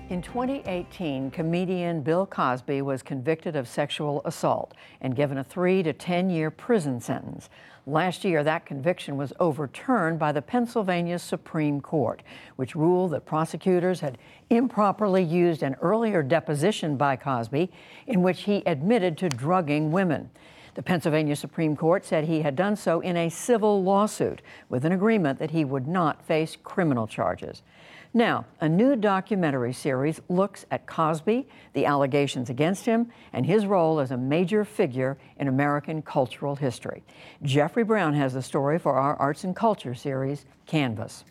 In 2018, comedian Bill Cosby was convicted of sexual assault and given a 3 to 10-year prison sentence. Last year, that conviction was overturned by the Pennsylvania Supreme Court, which ruled that prosecutors had improperly used an earlier deposition by Cosby in which he admitted to drugging women. The Pennsylvania Supreme Court said he had done so in a civil lawsuit with an agreement that he would not face criminal charges. Now, a new documentary series looks at Cosby, the allegations against him, and his role as a major figure in American cultural history. Jeffrey Brown has the story for our Arts and Culture series, Canvas.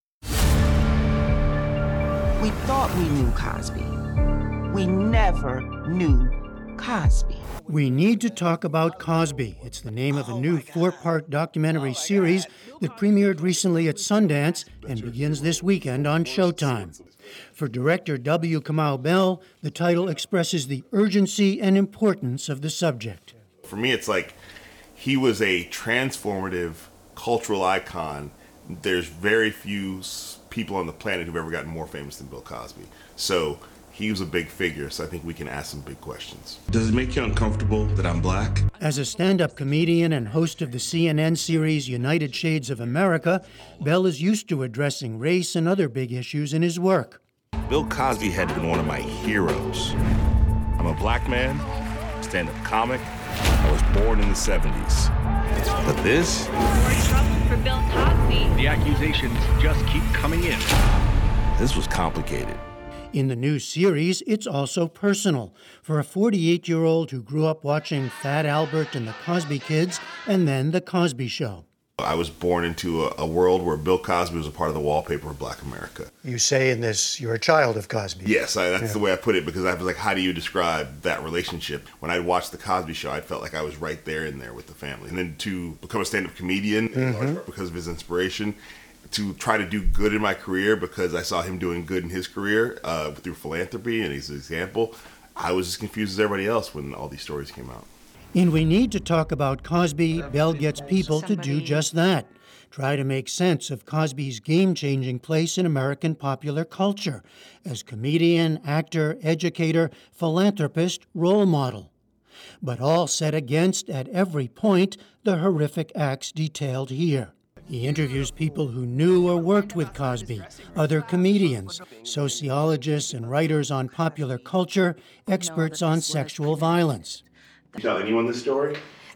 We thought we knew Cosby. We never knew Cosby. We need to talk about Cosby. It's the name of a new 4-part documentary series that premiered recently at Sundance and begins this weekend on Showtime. For director W. Kamau Bell, the title expresses the urgency and importance of the subject. For me, it's like he was a transformative cultural icon. There's very few people on the planet who've ever gotten more famous than Bill Cosby. So he was a big figure, so I think we can ask some big questions. Does it make you uncomfortable that I'm black? As a stand-up comedian and host of the CNN series United Shades of America, Bell is used to addressing race and other big issues in his work. Bill Cosby had been one of my heroes. I'm a black man, stand-up comic. I was born in the 70s. But this? More trouble for Bill Cosby. The accusations just keep coming in. This was complicated. In the new series, it's also personal for a 48-year-old who grew up watching Fat Albert and the Cosby Kids and then The Cosby Show. I was born into a world where Bill Cosby was a part of the wallpaper of Black America. You say in this, you're a child of Cosby. Yes, that's the way I put it, because I was like, how do you describe that relationship? When I watched The Cosby Show, I felt like I was right there in there with the family. And then to become a stand-up comedian, because of his inspiration, to try to do good in my career because I saw him doing good in his career through philanthropy and his example, I was as confused as everybody else when all these stories came out. In We Need to Talk About Cosby, Bell gets people to do just that. Try to make sense of Cosby's game-changing place in American popular culture as comedian, actor, educator, philanthropist, role model. But all set against, at every point, the horrific acts detailed here. He interviews people who knew or worked with Cosby, other comedians, sociologists and writers on popular culture, experts on sexual violence. Tell anyone this story?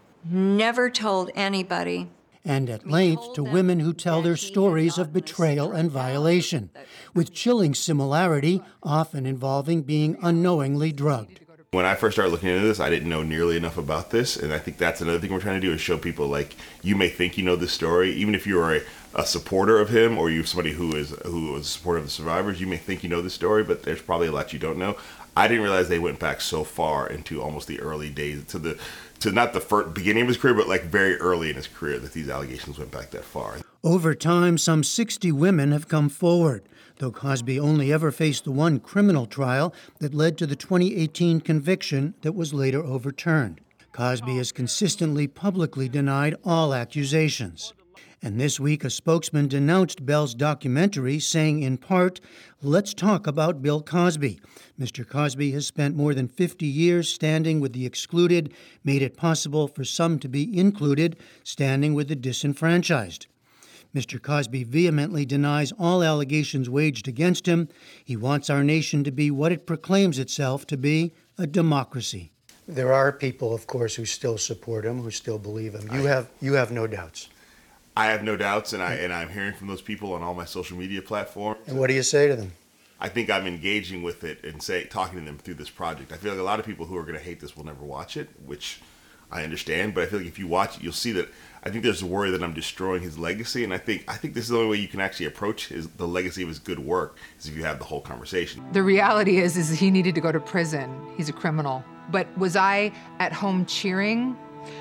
Never told anybody. And at length to women who tell their stories of betrayal and violation, with chilling similarity, often involving being unknowingly drugged. When I first started looking into this, I didn't know nearly enough about this, and I think that's another thing we're trying to do is show people, like, you may think you know this story, even if you are a supporter of him or you're somebody who was a supporter of the survivors, you may think you know this story, but there's probably a lot you don't know. I didn't realize they went back so far into almost the early days, to not the first beginning of his career, but like very early in his career, that these allegations went back that far. Over time, some 60 women have come forward, though Cosby only ever faced the one criminal trial that led to the 2018 conviction that was later overturned. Cosby has consistently publicly denied all accusations. And this week, a spokesman denounced Bell's documentary, saying in part, "Let's talk about Bill Cosby. Mr. Cosby has spent more than 50 years standing with the excluded, made it possible for some to be included, standing with the disenfranchised. Mr. Cosby vehemently denies all allegations waged against him. He wants our nation to be what it proclaims itself to be, a democracy." There are people, of course, who still support him, who still believe him. You have no doubts. I have no doubts, and I'm hearing from those people on all my social media platforms. And what do you say to them? I think I'm engaging with it and talking to them through this project. I feel like a lot of people who are going to hate this will never watch it, which I understand. But I feel like if you watch it, you'll see that I think there's a worry that I'm destroying his legacy, and I think this is the only way you can actually approach the legacy of his good work is if you have the whole conversation. The reality is he needed to go to prison. He's a criminal. But was I at home cheering?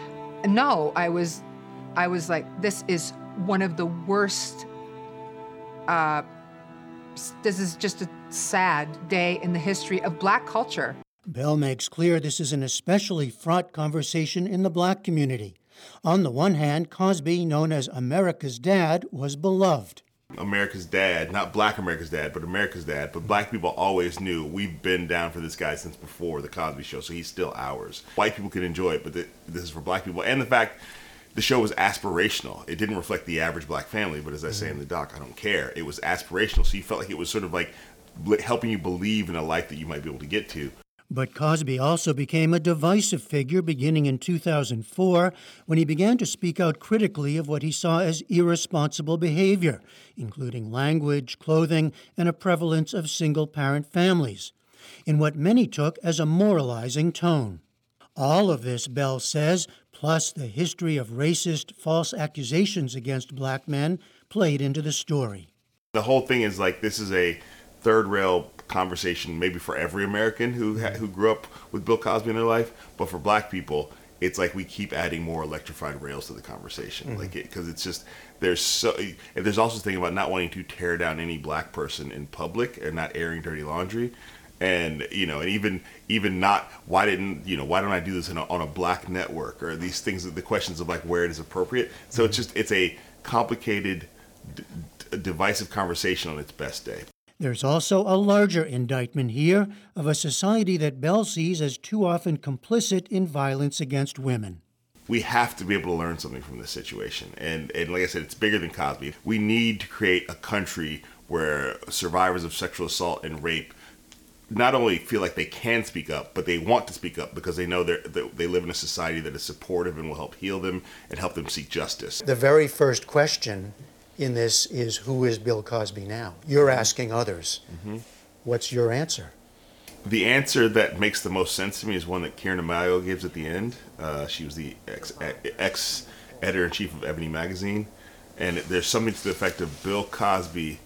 No, I was like, this is one of the worst, this is just a sad day in the history of Black culture. Bell makes clear this is an especially fraught conversation in the Black community. On the one hand, Cosby, known as America's dad, was beloved. America's dad, not black America's dad, but America's dad. But black people always knew we've been down for this guy since before the Cosby Show, so he's still ours. White people can enjoy it, but this is for black people. And the fact the show was aspirational. It didn't reflect the average black family, but as I say in the doc, I don't care. It was aspirational, so you felt like it was sort of like helping you believe in a life that you might be able to get to. But Cosby also became a divisive figure beginning in 2004 when he began to speak out critically of what he saw as irresponsible behavior, including language, clothing, and a prevalence of single-parent families, in what many took as a moralizing tone. All of this, Bell says, plus the history of racist, false accusations against black men, played into the story. The whole thing is like this is a third rail conversation maybe for every American who grew up with Bill Cosby in their life, but for black people, it's like we keep adding more electrified rails to the conversation, because it's just there's also the thing about not wanting to tear down any black person in public and not airing dirty laundry, and and even not why don't I do this on a black network, or these things, the questions of like where it is appropriate. So it's a complicated, divisive conversation on its best day. There's also a larger indictment here of a society that Bell sees as too often complicit in violence against women. We have to be able to learn something from this situation. And like I said, it's bigger than Cosby. We need to create a country where survivors of sexual assault and rape not only feel like they can speak up, but they want to speak up because they know they live in a society that is supportive and will help heal them and help them seek justice. The very first question in this is, who is Bill Cosby now? You're asking others. What's your answer? The answer that makes the most sense to me is one that Karen Amayo gives at the end. She was the ex-editor-in-chief of Ebony magazine. And there's something to the effect of Bill Cosby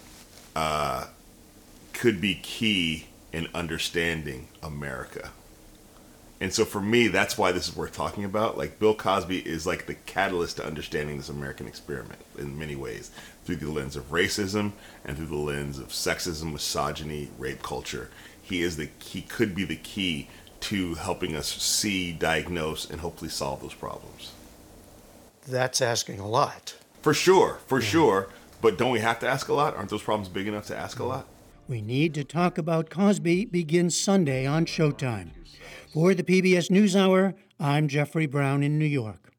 could be key in understanding America. And so for me, that's why this is worth talking about. Like, Bill Cosby is like the catalyst to understanding this American experiment in many ways, through the lens of racism and through the lens of sexism, misogyny, rape culture. He could be the key to helping us see, diagnose, and hopefully solve those problems. That's asking a lot. For sure. But don't we have to ask a lot? Aren't those problems big enough to ask a lot? We Need to Talk About Cosby begins Sunday on Showtime. For the PBS NewsHour, I'm Jeffrey Brown in New York.